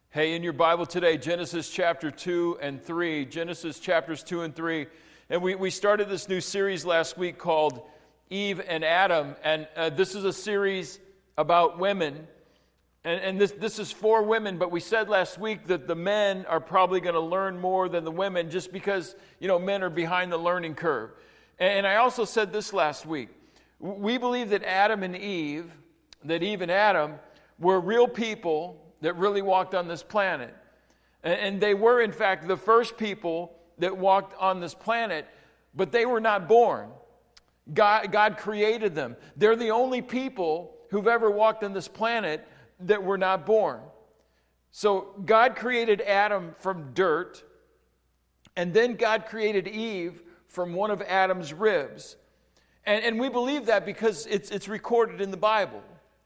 Hey, in your Bible today, Genesis chapter 2 and 3, Genesis chapters 2 and 3. And we started this new series last week called Eve and Adam. And this is a series about women. And this is for women, but we said last week that the men are probably going to learn more than the women just because, men are behind the learning curve. And I also said this last week. We believe that Eve and Adam were real people that really walked on this planet. And they were, in fact, the first people that walked on this planet, but they were not born. God created them. They're the only people who've ever walked on this planet that were not born. So God created Adam from dirt, and then God created Eve from one of Adam's ribs. And we believe that because it's recorded in the Bible.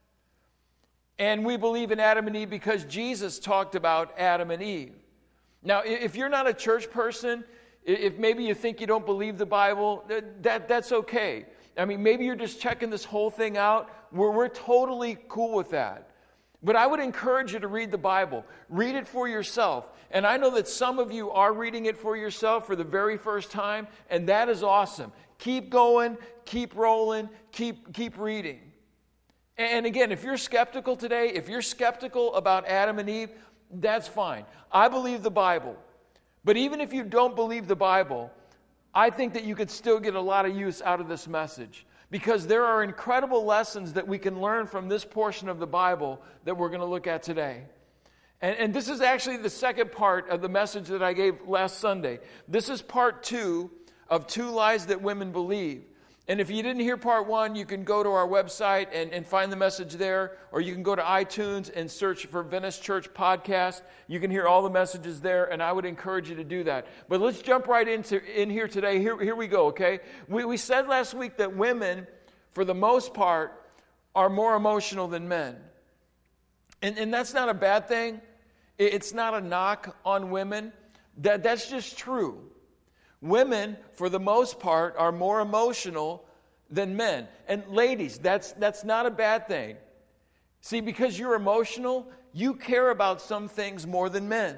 And we believe in Adam and Eve because Jesus talked about Adam and Eve. Now, if you're not a church person, if maybe you think you don't believe the Bible, that's okay. I mean, maybe you're just checking this whole thing out. We're totally cool with that. But I would encourage you to read the Bible. Read it for yourself. And I know that some of you are reading it for yourself for the very first time, and that is awesome. Keep going, keep rolling, keep reading. And again, if you're skeptical today, if you're skeptical about Adam and Eve, that's fine. I believe the Bible. But even if you don't believe the Bible, I think that you could still get a lot of use out of this message. Because there are incredible lessons that we can learn from this portion of the Bible that we're going to look at today. And this is actually the second part of the message that I gave last Sunday. This is part 2 of 2 lies that women believe. And if you didn't hear part 1, you can go to our website and find the message there, or you can go to iTunes and search for Venice Church Podcast. You can hear all the messages there, and I would encourage you to do that. But let's jump right in here today. Here we go, okay? We said last week that women, for the most part, are more emotional than men. And that's not a bad thing. It's not a knock on women. That's just true. Women, for the most part, are more emotional than men. And ladies, that's not a bad thing. See, because you're emotional, you care about some things more than men.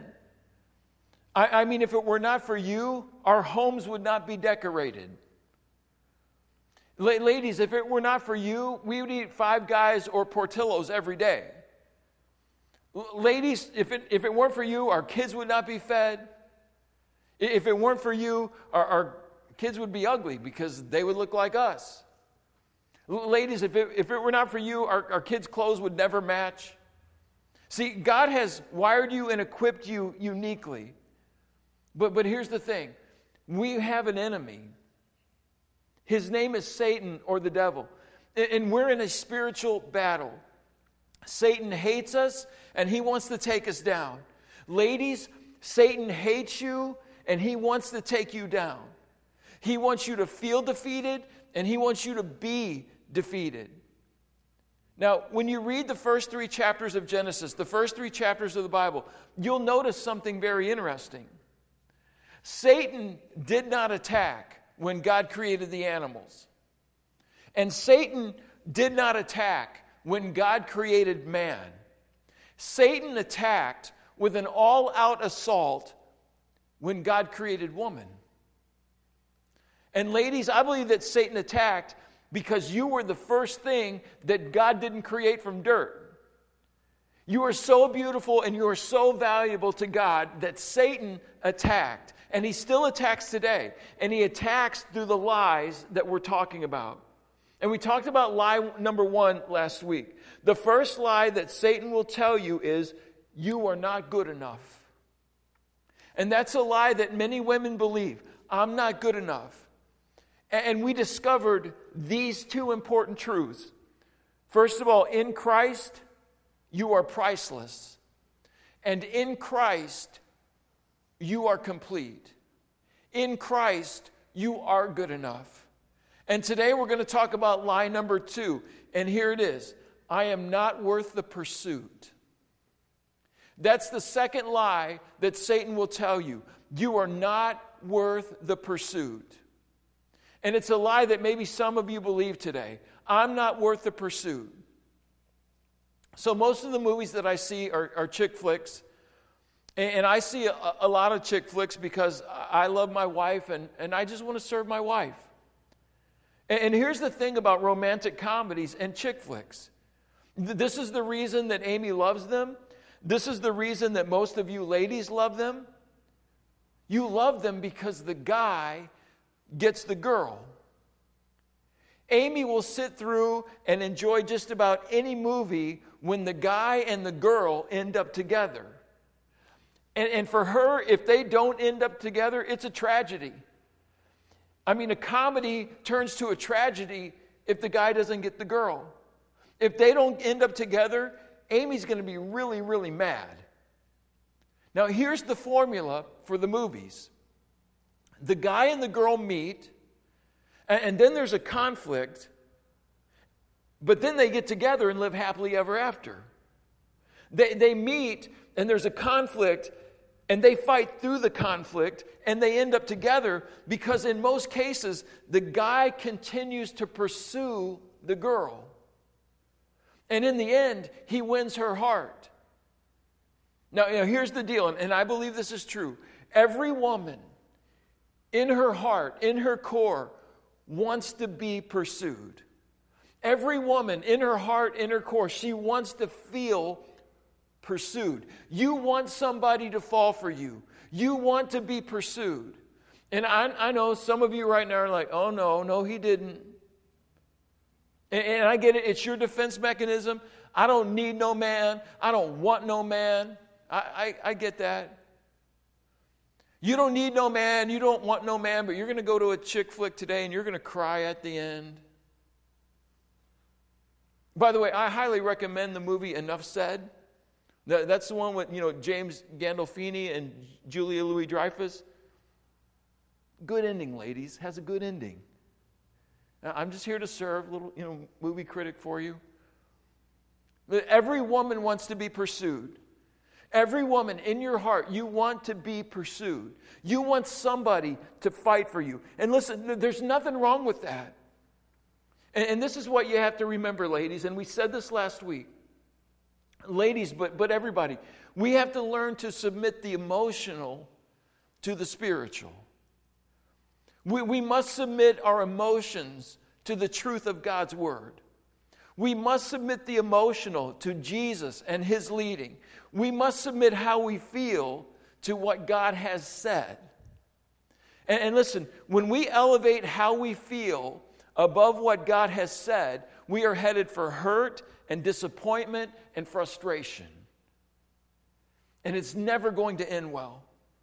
I mean, if it were not for you, our homes would not be decorated. Ladies, if it were not for you, we would eat Five Guys or Portillo's every day. Ladies, if it weren't for you, our kids would not be fed. If it weren't for you, our kids would be ugly because they would look like us. Ladies, if it were not for you, our kids' clothes would never match. See, God has wired you and equipped you uniquely. But here's the thing. We have an enemy. His name is Satan or the devil. And we're in a spiritual battle. Satan hates us and he wants to take us down. Ladies, Satan hates you and he wants to take you down. He wants you to feel defeated, and he wants you to be defeated. Now, when you read the first 3 chapters of Genesis, the first 3 chapters of the Bible, you'll notice something very interesting. Satan did not attack when God created the animals. And Satan did not attack when God created man. Satan attacked with an all-out assault when God created woman. And ladies, I believe that Satan attacked because you were the first thing that God didn't create from dirt. You are so beautiful and you are so valuable to God that Satan attacked. And he still attacks today. And he attacks through the lies that we're talking about. And we talked about lie number 1 last week. The first lie that Satan will tell you is, you are not good enough. And that's a lie that many women believe. I'm not good enough. And we discovered these 2 important truths. First of all, in Christ, you are priceless. And in Christ, you are complete. In Christ, you are good enough. And today we're going to talk about lie number 2. And here it is. I am not worth the pursuit. That's the second lie that Satan will tell you. You are not worth the pursuit. And it's a lie that maybe some of you believe today. I'm not worth the pursuit. So most of the movies that I see are chick flicks. And I see a lot of chick flicks because I love my wife and I just want to serve my wife. And here's the thing about romantic comedies and chick flicks. This is the reason that Amy loves them. This is the reason that most of you ladies love them. You love them because the guy gets the girl. Amy will sit through and enjoy just about any movie when the guy and the girl end up together. And for her, if they don't end up together, it's a tragedy. I mean, a comedy turns to a tragedy if the guy doesn't get the girl. If they don't end up together, Amy's going to be really, really mad. Now, here's the formula for the movies. The guy and the girl meet, and then there's a conflict, but then they get together and live happily ever after. They meet, and there's a conflict, and they fight through the conflict, and they end up together because in most cases, the guy continues to pursue the girl. And in the end, he wins her heart. Now, here's the deal, and I believe this is true. Every woman, in her heart, in her core, wants to be pursued. Every woman, in her heart, in her core, she wants to feel pursued. You want somebody to fall for you. You want to be pursued. And I know some of you right now are like, oh no, he didn't. And I get it. It's your defense mechanism. I don't need no man. I don't want no man. I get that. You don't need no man. You don't want no man, but you're going to go to a chick flick today and you're going to cry at the end. By the way, I highly recommend the movie Enough Said. That's the one with, James Gandolfini and Julia Louis-Dreyfus. Good ending, ladies. Has a good ending. Now, I'm just here to serve, little, movie critic for you. Every woman wants to be pursued. Every woman in your heart, you want to be pursued. You want somebody to fight for you. And listen, there's nothing wrong with that. And this is what you have to remember, ladies, and we said this last week. Ladies, but everybody, we have to learn to submit the emotional to the spiritual. We must submit our emotions to the truth of God's Word. We must submit the emotional to Jesus and His leading. We must submit how we feel to what God has said. And listen, when we elevate how we feel above what God has said, we are headed for hurt and disappointment and frustration. And it's never going to end well.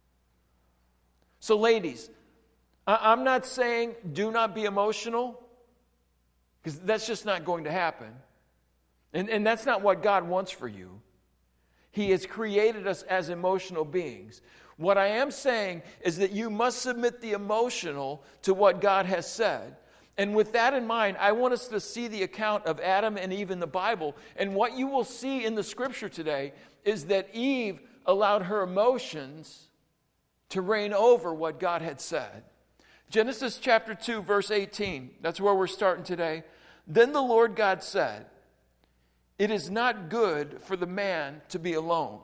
So ladies, I'm not saying do not be emotional, because that's just not going to happen. And that's not what God wants for you. He has created us as emotional beings. What I am saying is that you must submit the emotional to what God has said. And with that in mind, I want us to see the account of Adam and Eve in the Bible. And what you will see in the scripture today is that Eve allowed her emotions to reign over what God had said. Genesis chapter 2, verse 18. That's where we're starting today. Then the Lord God said, "It is not good for the man to be alone."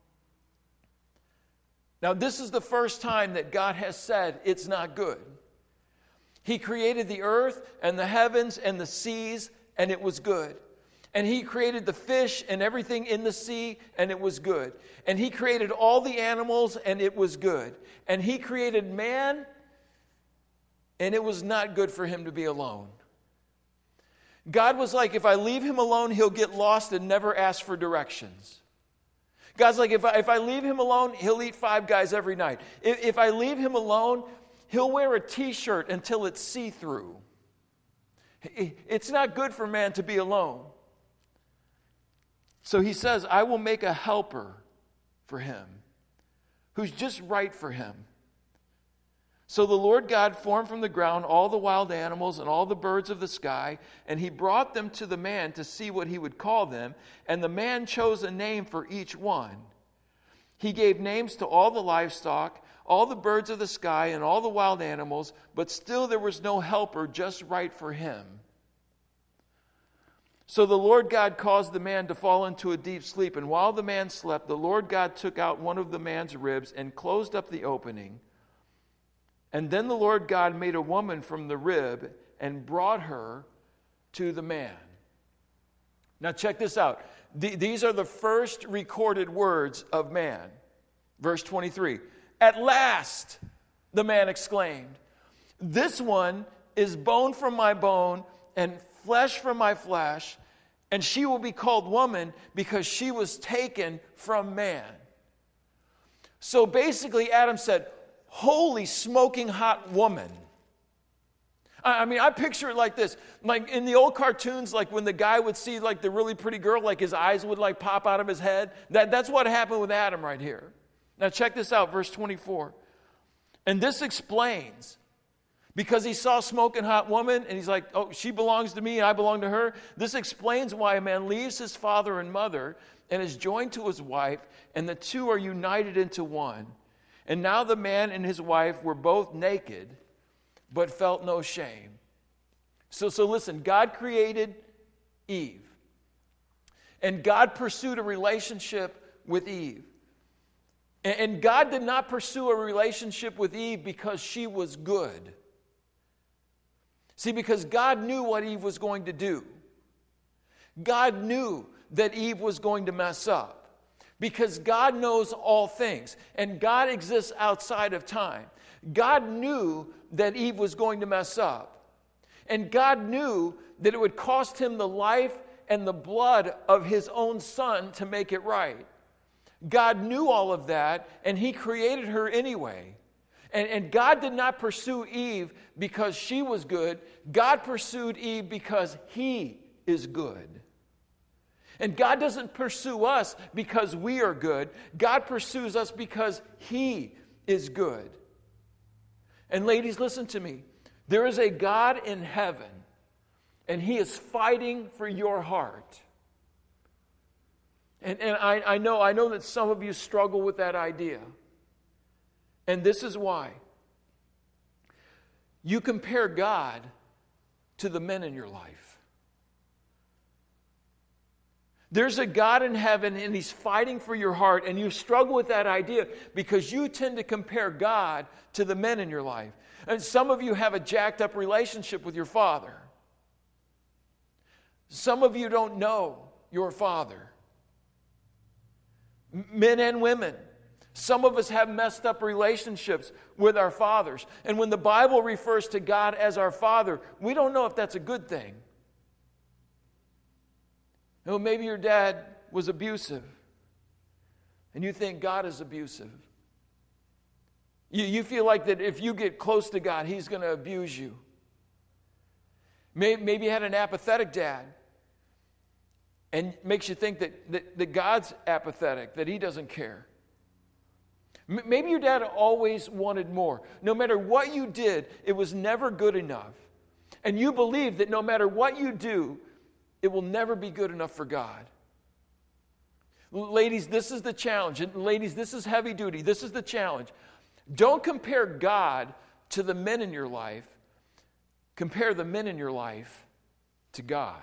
Now, this is the first time that God has said it's not good. He created the earth and the heavens and the seas, and it was good. And He created the fish and everything in the sea, and it was good. And He created all the animals, and it was good. And He created man, and it was not good for him to be alone. God was like, if I leave him alone, he'll get lost and never ask for directions. God's like, if I leave him alone, he'll eat Five Guys every night. If I leave him alone, he'll wear a t-shirt until it's see-through. It's not good for man to be alone. So He says, I will make a helper for him, who's just right for him. So the Lord God formed from the ground all the wild animals and all the birds of the sky, and He brought them to the man to see what he would call them, and the man chose a name for each one. He gave names to all the livestock, all the birds of the sky, and all the wild animals, but still there was no helper just right for him. So the Lord God caused the man to fall into a deep sleep. And while the man slept, the Lord God took out one of the man's ribs and closed up the opening. And then the Lord God made a woman from the rib and brought her to the man. Now check this out. These are the first recorded words of man. Verse 23. At last, the man exclaimed, this one is bone from my bone and flesh from my flesh, and she will be called woman because she was taken from man. So basically, Adam said, holy smoking hot woman. I mean, I picture it like this. Like in the old cartoons, like when the guy would see like the really pretty girl, like his eyes would like pop out of his head. That's what happened with Adam right here. Now check this out, verse 24. And this explains, because he saw a smoking hot woman, and he's like, oh, she belongs to me and I belong to her. This explains why a man leaves his father and mother and is joined to his wife, and the two are united into one. And now the man and his wife were both naked, but felt no shame. So listen, God created Eve. And God pursued a relationship with Eve. And God did not pursue a relationship with Eve because she was good. See, because God knew what Eve was going to do. God knew that Eve was going to mess up. Because God knows all things. And God exists outside of time. God knew that Eve was going to mess up. And God knew that it would cost him the life and the blood of his own son to make it right. God knew all of that, and he created her anyway. And God did not pursue Eve because she was good. God pursued Eve because he is good. And God doesn't pursue us because we are good. God pursues us because he is good. And ladies, listen to me. There is a God in heaven, and he is fighting for your heart. And I know that some of you struggle with that idea. And this is why. You compare God to the men in your life. There's a God in heaven, and he's fighting for your heart, and you struggle with that idea because you tend to compare God to the men in your life. And some of you have a jacked up relationship with your father. Some of you don't know your father. Men and women. Some of us have messed up relationships with our fathers. And when the Bible refers to God as our Father, we don't know if that's a good thing. You know, maybe your dad was abusive, and you think God is abusive. You feel like that if you get close to God, he's going to abuse you. Maybe you had an apathetic dad, and makes you think that God's apathetic, that he doesn't care. Maybe your dad always wanted more. No matter what you did, it was never good enough. And you believe that no matter what you do, it will never be good enough for God. Ladies, this is the challenge. And ladies, this is heavy duty. This is the challenge. Don't compare God to the men in your life. Compare the men in your life to God.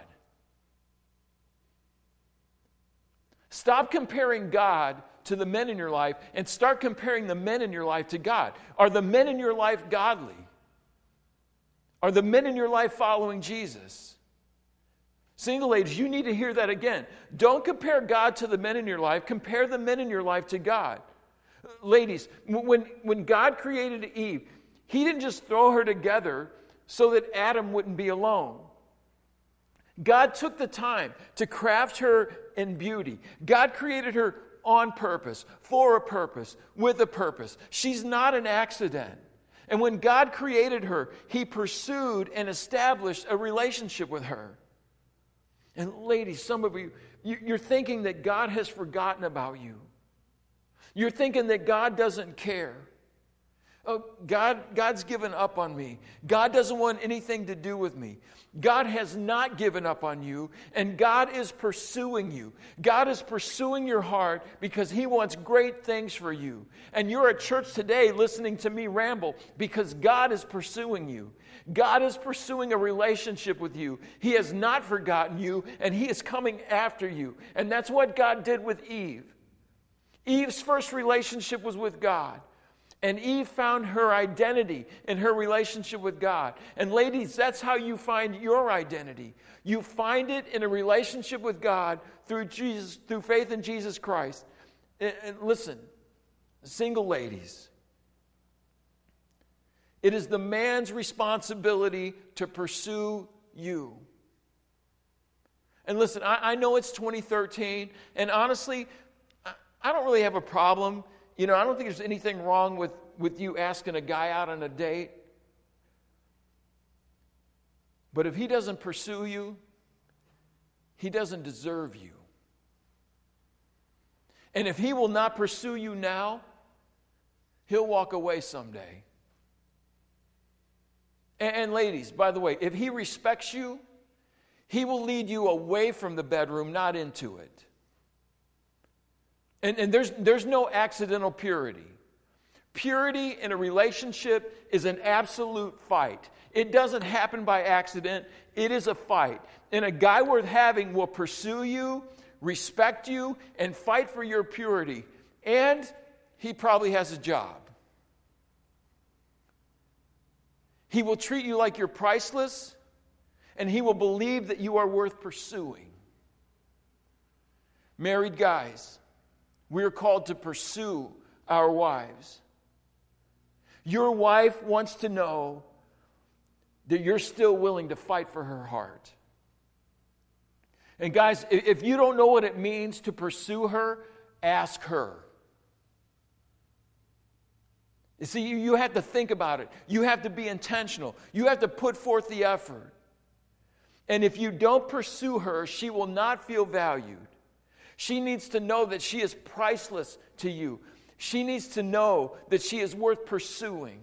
Stop comparing God to the men in your life and start comparing the men in your life to God. Are the men in your life godly? Are the men in your life following Jesus? Single ladies, you need to hear that again. Don't compare God to the men in your life. Compare the men in your life to God. Ladies, when God created Eve, he didn't just throw her together so that Adam wouldn't be alone. God took the time to craft her in beauty. God created her on purpose, for a purpose, with a purpose. She's not an accident. And when God created her, he pursued and established a relationship with her. And ladies, some of you, you're thinking that God has forgotten about you. You're thinking that God doesn't care. Oh, God's given up on me. God doesn't want anything to do with me. God has not given up on you, and God is pursuing you. God is pursuing your heart because He wants great things for you. And you're at church today listening to me ramble because God is pursuing you. God is pursuing a relationship with you. He has not forgotten you, and He is coming after you. And that's what God did with Eve. Eve's first relationship was with God. And Eve found her identity in her relationship with God. And ladies, that's how you find your identity. You find it in a relationship with God through Jesus, through faith in Jesus Christ. And listen, single ladies, it is the man's responsibility to pursue you. And listen, I know it's 2013, and honestly, I don't really have a problem. I don't think there's anything wrong with you asking a guy out on a date. But if he doesn't pursue you, he doesn't deserve you. And if he will not pursue you now, he'll walk away someday. And ladies, by the way, if he respects you, he will lead you away from the bedroom, not into it. And there's no accidental purity. Purity in a relationship is an absolute fight. It doesn't happen by accident. It is a fight. And a guy worth having will pursue you, respect you, and fight for your purity. And he probably has a job. He will treat you like you're priceless, and he will believe that you are worth pursuing. Married guys, we are called to pursue our wives. Your wife wants to know that you're still willing to fight for her heart. And guys, if you don't know what it means to pursue her, ask her. You see, you have to think about it. You have to be intentional. You have to put forth the effort. And if you don't pursue her, she will not feel valued. She needs to know that she is priceless to you. She needs to know that she is worth pursuing.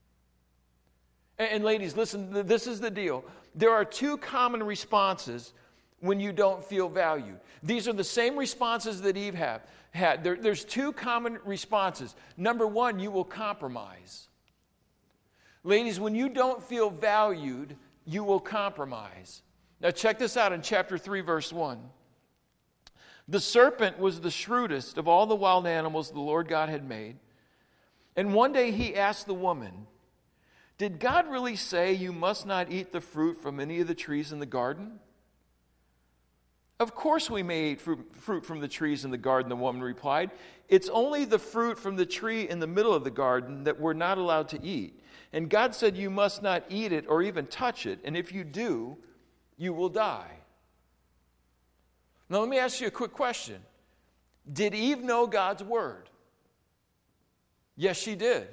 And ladies, listen, this is the deal. There are two common responses when you don't feel valued. These are the same responses that Eve had. There's two common responses. Number one, you will compromise. Ladies, when you don't feel valued, you will compromise. Now check this out in chapter 3, verse 1. The serpent was the shrewdest of all the wild animals the Lord God had made. And one day he asked the woman, "Did God really say you must not eat the fruit from any of the trees in the garden?" "Of course we may eat fruit from the trees in the garden," the woman replied. "It's only the fruit from the tree in the middle of the garden that we're not allowed to eat. And God said you must not eat it or even touch it, and if you do, you will die." Now let me ask you a quick question. Did Eve know God's word? Yes, she did.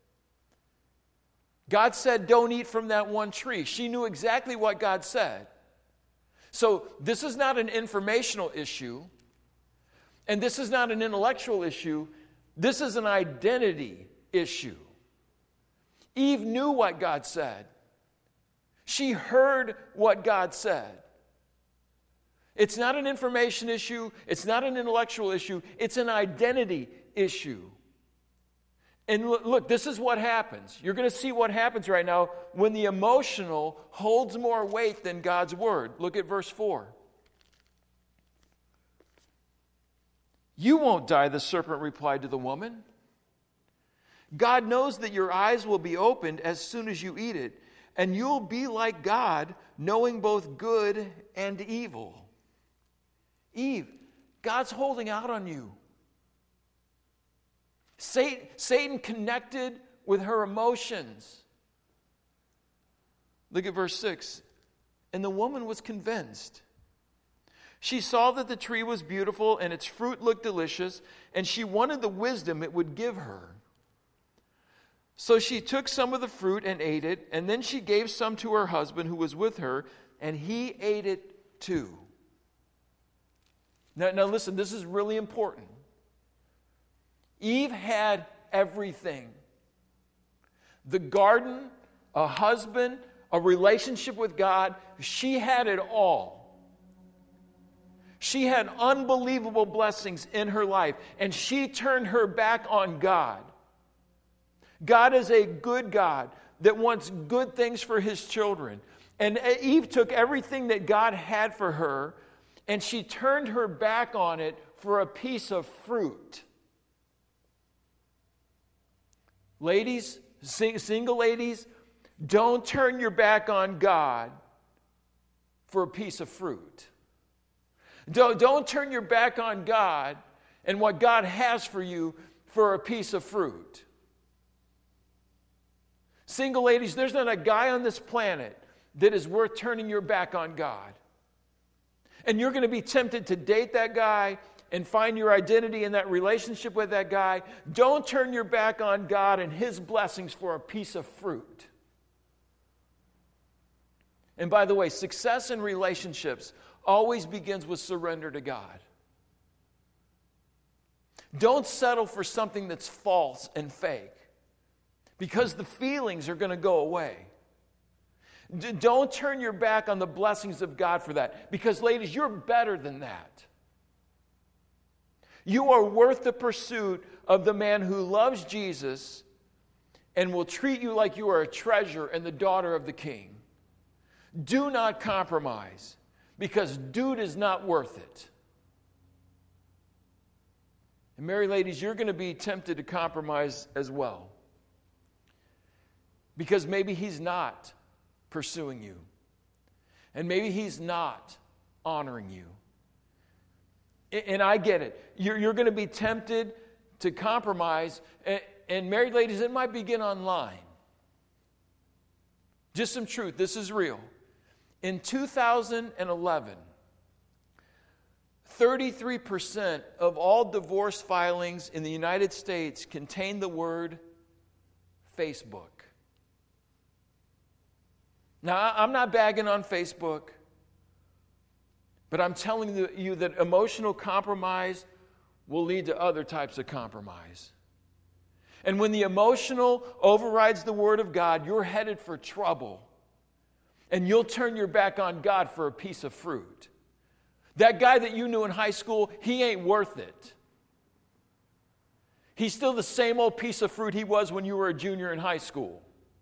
God said, don't eat from that one tree. She knew exactly what God said. So this is not an informational issue, and this is not an intellectual issue. This is an identity issue. Eve knew what God said. She heard what God said. It's not an information issue. It's not an intellectual issue. It's an identity issue. And look, this is what happens. You're going to see what happens right now when the emotional holds more weight than God's word. Look at verse 4. "You won't die," the serpent replied to the woman. "God knows that your eyes will be opened as soon as you eat it, and you'll be like God, knowing both good and evil." Eve, God's holding out on you. Satan connected with her emotions. Look at verse 6. "And the woman was convinced. She saw that the tree was beautiful and its fruit looked delicious, and she wanted the wisdom it would give her. So she took some of the fruit and ate it, and then she gave some to her husband who was with her, and he ate it too." Now listen, this is really important. Eve had everything. the garden, a husband, a relationship with God. She had it all. She had unbelievable blessings in her life, and she turned her back on God. God is a good God that wants good things for His children. And Eve took everything that God had for her, and she turned her back on it for a piece of fruit. Ladies, single ladies, don't turn your back on God for a piece of fruit. Don't turn your back on God and what God has for you for a piece of fruit. Single ladies, there's not a guy on this planet that is worth turning your back on God. And you're going to be tempted to date that guy and find your identity in that relationship with that guy. Don't turn your back on God and His blessings for a piece of fruit. And by the way, success in relationships always begins with surrender to God. Don't settle for something that's false and fake, because the feelings are going to go away. Don't turn your back on the blessings of God for that, because ladies, you're better than that. You are worth the pursuit of the man who loves Jesus and will treat you like you are a treasure and the daughter of the King. Do not compromise, because dude is not worth it. And married ladies, you're going to be tempted to compromise as well, because maybe he's not pursuing you, and maybe he's not honoring you. And I get it. You're going to be tempted to compromise, and married ladies, it might begin online. Just some truth. This is real. In 2011, 33% of all divorce filings in the United States contain the word Facebook. Now, I'm not bagging on Facebook, but I'm telling you that emotional compromise will lead to other types of compromise. And when the emotional overrides the Word of God, you're headed for trouble. And you'll turn your back on God for a piece of fruit. That guy that you knew in high school, he ain't worth it. He's still the same old piece of fruit he was when you were a junior in high school.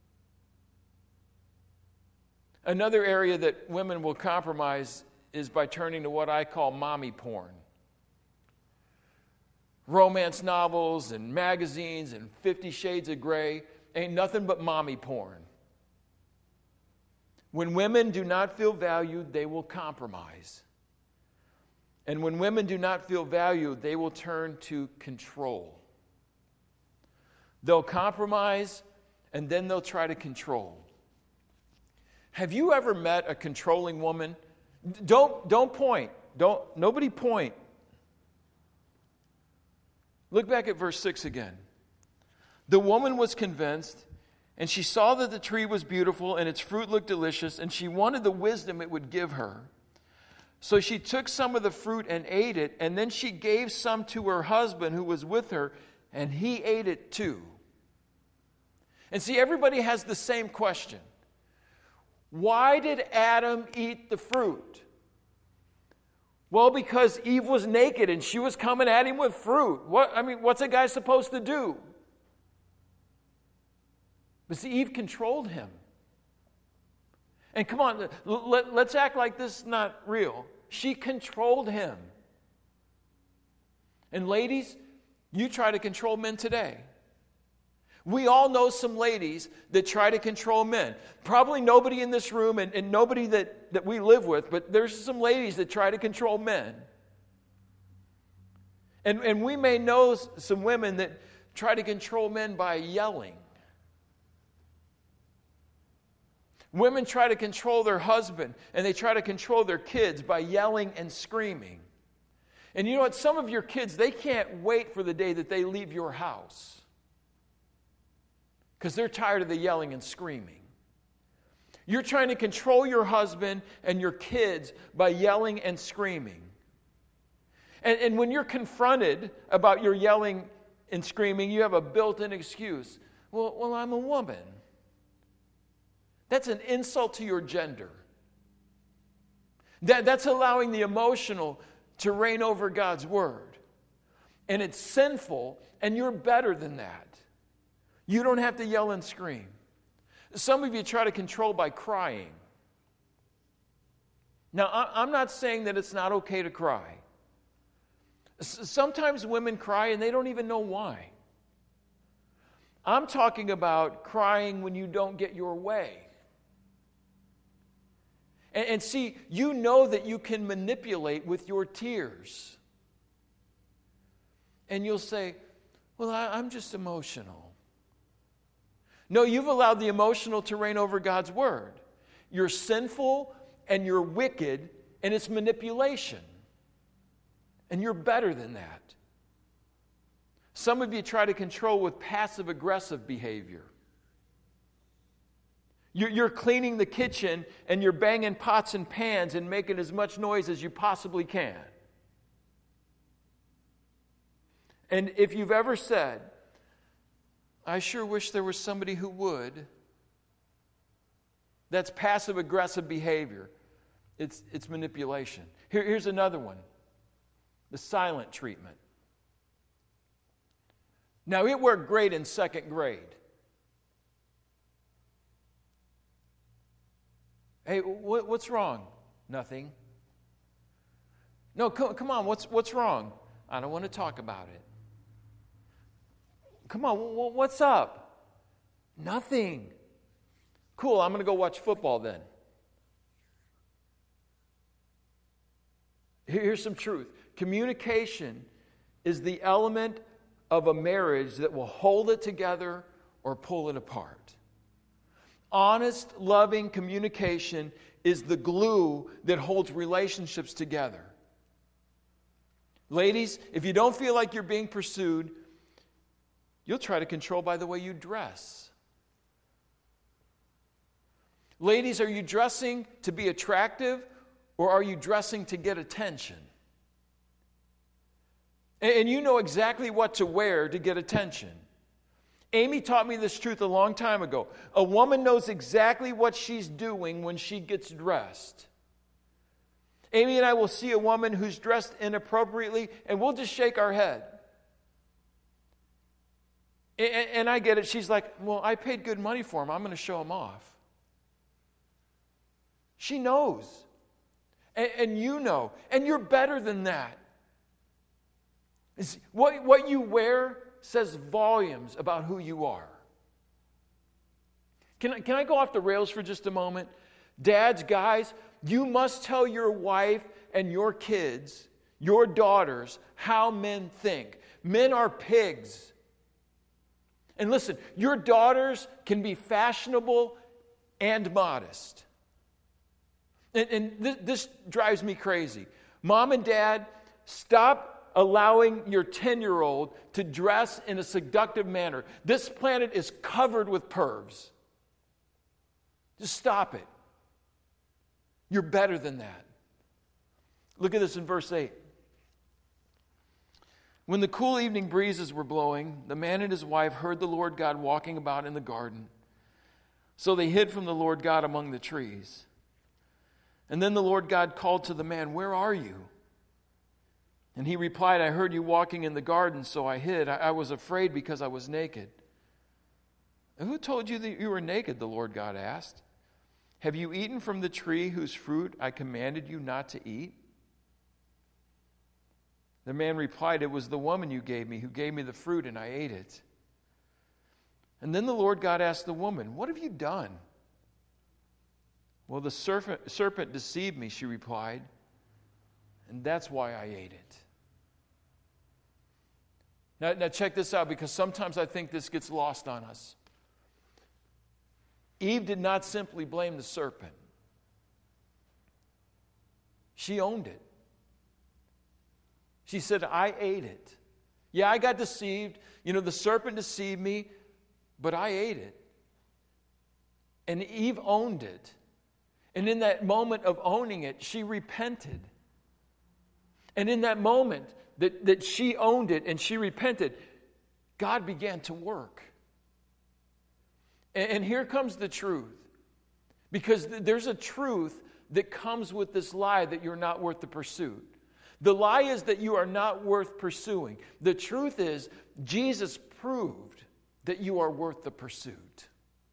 Another area that women will compromise is by turning to what I call mommy porn. Romance novels and magazines and 50 Shades of Grey ain't nothing but mommy porn. When women do not feel valued, they will compromise. And when women do not feel valued, they will turn to control. They'll compromise, and then they'll try to control. Have you ever met a controlling woman? Don't point. Nobody point. Look back at verse 6 again. The woman was convinced, and she saw that the tree was beautiful and its fruit looked delicious, and she wanted the wisdom it would give her. So she took some of the fruit and ate it, and then she gave some to her husband who was with her, and he ate it too. And see, everybody has the same question. Why did Adam eat the fruit? Well, because Eve was naked and she was coming at him with fruit. What's a guy supposed to do? But see, Eve controlled him. And come on, let's act like this is not real. She controlled him. And ladies, you try to control men today. We all know some ladies that try to control men. Probably nobody in this room and nobody that we live with, but there's some ladies that try to control men. And we may know some women that try to control men by yelling. Women try to control their husband, and they try to control their kids by yelling and screaming. And you know what? Some of your kids, they can't wait for the day that they leave your house, because they're tired of the yelling and screaming. You're trying to control your husband and your kids by yelling and screaming. And when you're confronted about your yelling and screaming, you have a built-in excuse. Well, I'm a woman. That's an insult to your gender. That's allowing the emotional to reign over God's word. And it's sinful, and you're better than that. You don't have to yell and scream. Some of you try to control by crying. Now, I'm not saying that it's not okay to cry. Sometimes women cry and they don't even know why. I'm talking about crying when you don't get your way. And see, you know that you can manipulate with your tears. And you'll say, well, I'm just emotional. No, you've allowed the emotional to reign over God's word. You're sinful and you're wicked, and it's manipulation. And you're better than that. Some of you try to control with passive-aggressive behavior. You're cleaning the kitchen and you're banging pots and pans and making as much noise as you possibly can. And if you've ever said, I sure wish there was somebody who would, that's passive-aggressive behavior. It's manipulation. Here's another one. The silent treatment. Now, it worked great in second grade. Hey, what's wrong? Nothing. No, come on, what's wrong? I don't want to talk about it. Come on, what's up? Nothing. Cool, I'm going to go watch football then. Here's some truth. Communication is the element of a marriage that will hold it together or pull it apart. Honest, loving communication is the glue that holds relationships together. Ladies, if you don't feel like you're being pursued, you'll try to control by the way you dress. Ladies, are you dressing to be attractive or are you dressing to get attention? And you know exactly what to wear to get attention. Amy taught me this truth a long time ago. A woman knows exactly what she's doing when she gets dressed. Amy and I will see a woman who's dressed inappropriately, and we'll just shake our head. And I get it. She's like, well, I paid good money for him. I'm going to show him off. She knows. And you know. And you're better than that. What you wear says volumes about who you are. Can I go off the rails for just a moment? Dads, guys, you must tell your wife and your kids, your daughters, how men think. Men are pigs. And listen, your daughters can be fashionable and modest. And this drives me crazy. Mom and Dad, stop allowing your 10-year-old to dress in a seductive manner. This planet is covered with pervs. Just stop it. You're better than that. Look at this in verse 8. When the cool evening breezes were blowing, the man and his wife heard the Lord God walking about in the garden. So they hid from the Lord God among the trees. And then the Lord God called to the man, "Where are you?" And he replied, "I heard you walking in the garden, so I hid. I was afraid because I was naked." "And who told you that you were naked?" the Lord God asked. "Have you eaten from the tree whose fruit I commanded you not to eat?" The man replied, "It was the woman you gave me who gave me the fruit, and I ate it." And then the Lord God asked the woman, "What have you done?" "Well, the serpent deceived me," she replied, "and that's why I ate it." Now check this out, because sometimes I think this gets lost on us. Eve did not simply blame the serpent. She owned it. She said, "I ate it. Yeah, I got deceived. The serpent deceived me, but I ate it." And Eve owned it. And in that moment of owning it, she repented. And in that moment that she owned it and she repented, God began to work. And here comes the truth. Because there's a truth that comes with this lie that you're not worth the pursuit. The lie is that you are not worth pursuing. The truth is, Jesus proved that you are worth the pursuit.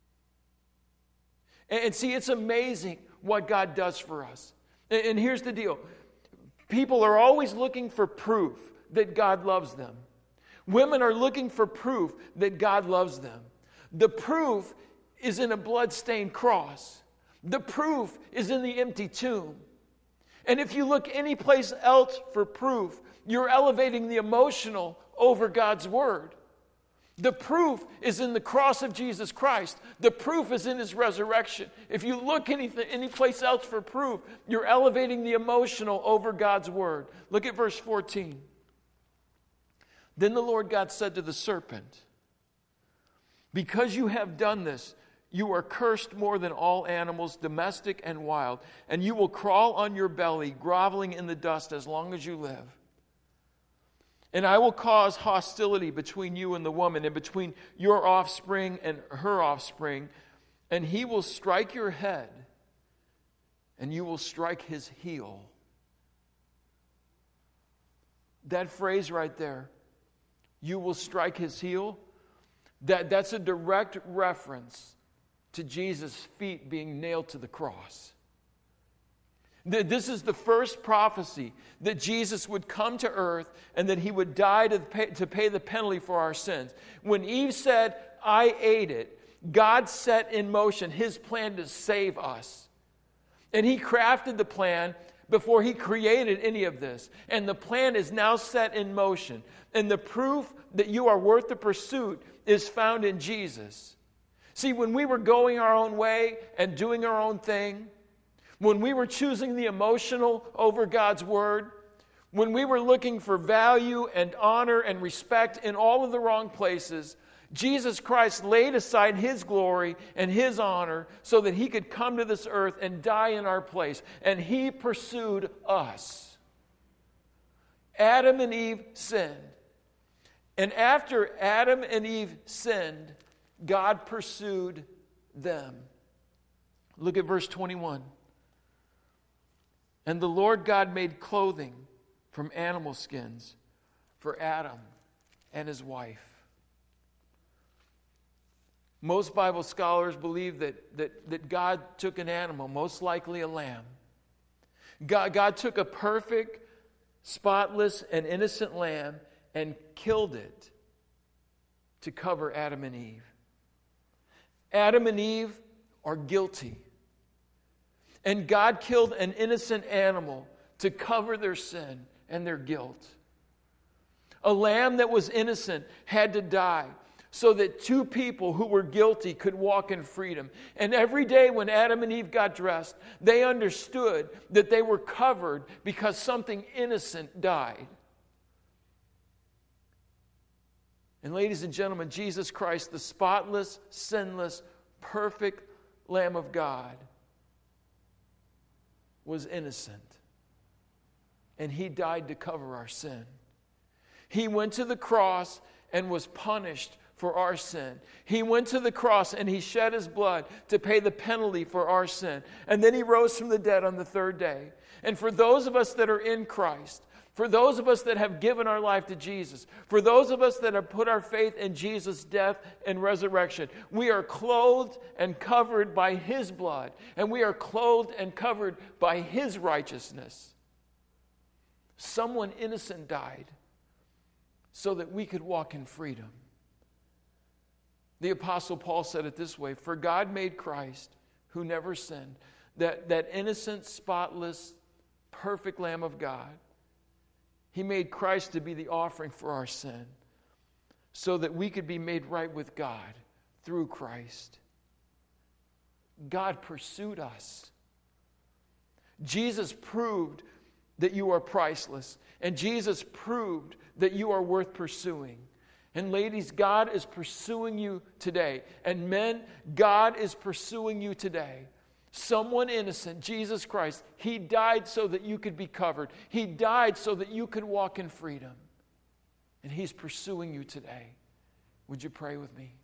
And see, it's amazing what God does for us. And here's the deal. People are always looking for proof that God loves them. Women are looking for proof that God loves them. The proof is in a blood-stained cross. The proof is in the empty tomb. And if you look any place else for proof, you're elevating the emotional over God's word. The proof is in the cross of Jesus Christ. The proof is in his resurrection. If you look any place else for proof, you're elevating the emotional over God's word. Look at verse 14. Then the Lord God said to the serpent, because you have done this, you are cursed more than all animals, domestic and wild, and you will crawl on your belly, groveling in the dust as long as you live. And I will cause hostility between you and the woman, and between your offspring and her offspring, and he will strike your head, and you will strike his heel. That phrase right there, you will strike his heel, that's a direct reference to Jesus' feet being nailed to the cross. This is the first prophecy that Jesus would come to earth and that he would die to pay the penalty for our sins. When Eve said, I ate it, God set in motion his plan to save us. And he crafted the plan before he created any of this. And the plan is now set in motion. And the proof that you are worth the pursuit is found in Jesus. See, when we were going our own way and doing our own thing, when we were choosing the emotional over God's word, when we were looking for value and honor and respect in all of the wrong places, Jesus Christ laid aside his glory and his honor so that he could come to this earth and die in our place. And he pursued us. Adam and Eve sinned. And after Adam and Eve sinned, God pursued them. Look at verse 21. And the Lord God made clothing from animal skins for Adam and his wife. Most Bible scholars believe that God took an animal, most likely a lamb. God took a perfect, spotless, and innocent lamb and killed it to cover Adam and Eve. Adam and Eve are guilty. And God killed an innocent animal to cover their sin and their guilt. A lamb that was innocent had to die so that two people who were guilty could walk in freedom. And every day when Adam and Eve got dressed, they understood that they were covered because something innocent died. And ladies and gentlemen, Jesus Christ, the spotless, sinless, perfect Lamb of God, was innocent. And he died to cover our sin. He went to the cross and was punished for our sin. He went to the cross and he shed his blood to pay the penalty for our sin. And then he rose from the dead on the third day. And for those of us that are in Christ, for those of us that have given our life to Jesus, for those of us that have put our faith in Jesus' death and resurrection, we are clothed and covered by his blood, and we are clothed and covered by his righteousness. Someone innocent died so that we could walk in freedom. The Apostle Paul said it this way, for God made Christ, who never sinned, that innocent, spotless, perfect Lamb of God. He made Christ to be the offering for our sin so that we could be made right with God through Christ. God pursued us. Jesus proved that you are priceless, and Jesus proved that you are worth pursuing. And ladies, God is pursuing you today. And men, God is pursuing you today. Someone innocent, Jesus Christ, he died so that you could be covered. He died so that you could walk in freedom. And he's pursuing you today. Would you pray with me?